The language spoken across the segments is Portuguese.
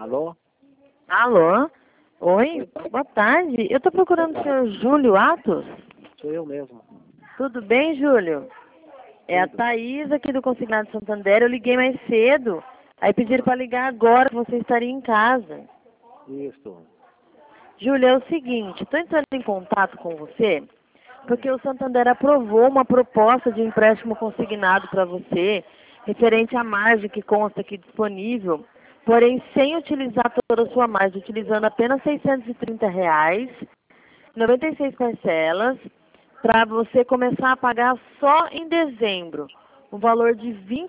Alô? Alô? Oi, boa tarde. Eu estou procurando o senhor Júlio Atos. Sou eu mesmo. Tudo bem, Júlio? É a Tudo. Thaís aqui do Consignado Santander. Eu liguei mais cedo. Aí pediram para ligar agora, que você estaria em casa. Isso. Júlio, é o seguinte, estou entrando em contato com você porque o Santander aprovou uma proposta de empréstimo consignado para você, referente à margem que consta aqui disponível, porém sem utilizar toda a sua margem, utilizando apenas R$ 630, 96 parcelas, para você começar a pagar só em dezembro, o valor de R$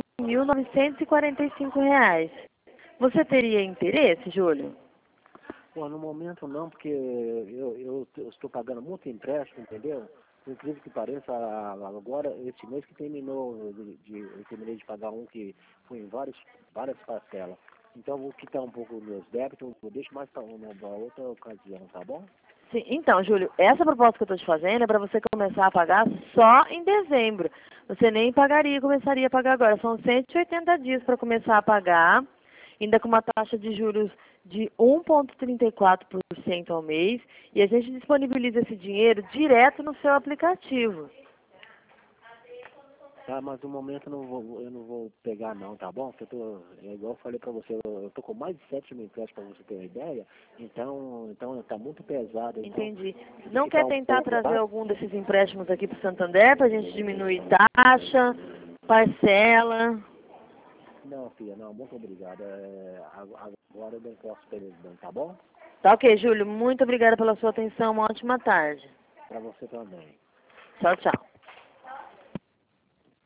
29.945. Você teria interesse, Júlio? Pô, no momento não, porque eu estou pagando muito empréstimo, entendeu? Por incrível que pareça, agora, esse mês que terminou, eu terminei de pagar um que foi em várias parcelas. Então, vou quitar um pouco dos meus débitos, eu deixo mais para uma outra ocasião, tá bom? Sim, então, Júlio, essa proposta que eu estou te fazendo é para você começar a pagar só em dezembro. Você nem pagaria, começaria a pagar agora. São 180 dias para começar a pagar, ainda com uma taxa de juros de 1,34% ao mês, e a gente disponibiliza esse dinheiro direto no seu aplicativo. Tá, mas no momento eu não vou pegar não, tá bom? Porque é igual eu falei pra você, eu tô com mais de 7 mil empréstimos pra você ter uma ideia, então tá muito pesado. Então, Entendi. se Não quer ficar um tentar pouco trazer lá, algum desses empréstimos aqui para o Santander para a gente diminuir taxa, parcela? não, filha, não, muito obrigado. Agora eu não posso perder, não, tá bom? Tá ok, Júlio. Muito obrigada pela sua atenção. Uma ótima tarde. Pra você também. Tchau, tchau.